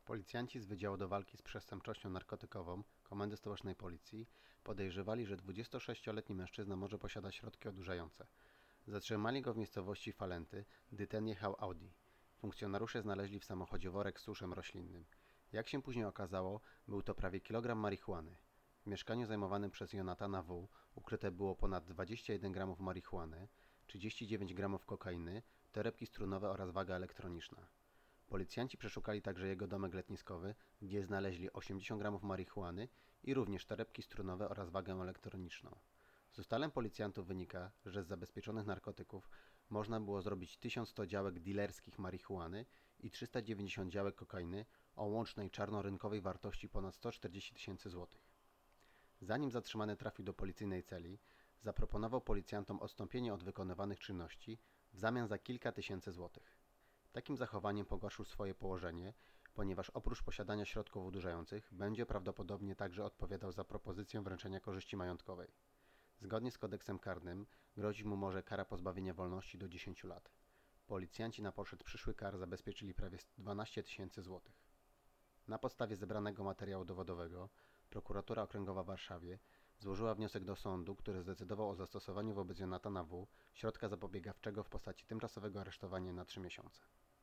Policjanci z Wydziału do Walki z Przestępczością Narkotykową Komendy Stołecznej Policji podejrzewali, że 26-letni mężczyzna może posiadać środki odurzające. Zatrzymali go w miejscowości Falenty, gdy ten jechał Audi. Funkcjonariusze znaleźli w samochodzie worek z suszem roślinnym. Jak się później okazało, był to prawie kilogram marihuany. W mieszkaniu zajmowanym przez Jonatana W. ukryte było ponad 21 gramów marihuany, 39 gramów kokainy, torebki strunowe oraz waga elektroniczna. Policjanci przeszukali także jego domek letniskowy, gdzie znaleźli 80 gramów marihuany i również torebki strunowe oraz wagę elektroniczną. Z ustaleń policjantów wynika, że z zabezpieczonych narkotyków można było zrobić 1100 działek dilerskich marihuany i 390 działek kokainy o łącznej czarnorynkowej wartości ponad 140 tysięcy złotych. Zanim zatrzymany trafił do policyjnej celi, zaproponował policjantom odstąpienie od wykonywanych czynności w zamian za kilka tysięcy złotych. Takim zachowaniem pogorszył swoje położenie, ponieważ oprócz posiadania środków odurzających będzie prawdopodobnie także odpowiadał za propozycję wręczenia korzyści majątkowej. Zgodnie z kodeksem karnym grozić mu może kara pozbawienia wolności do 10 lat. Policjanci na poczet przyszłych kar zabezpieczyli prawie 12 tysięcy złotych. Na podstawie zebranego materiału dowodowego Prokuratura Okręgowa w Warszawie złożyła wniosek do sądu, który zdecydował o zastosowaniu wobec Jonatana W. środka zapobiegawczego w postaci tymczasowego aresztowania na 3 miesiące.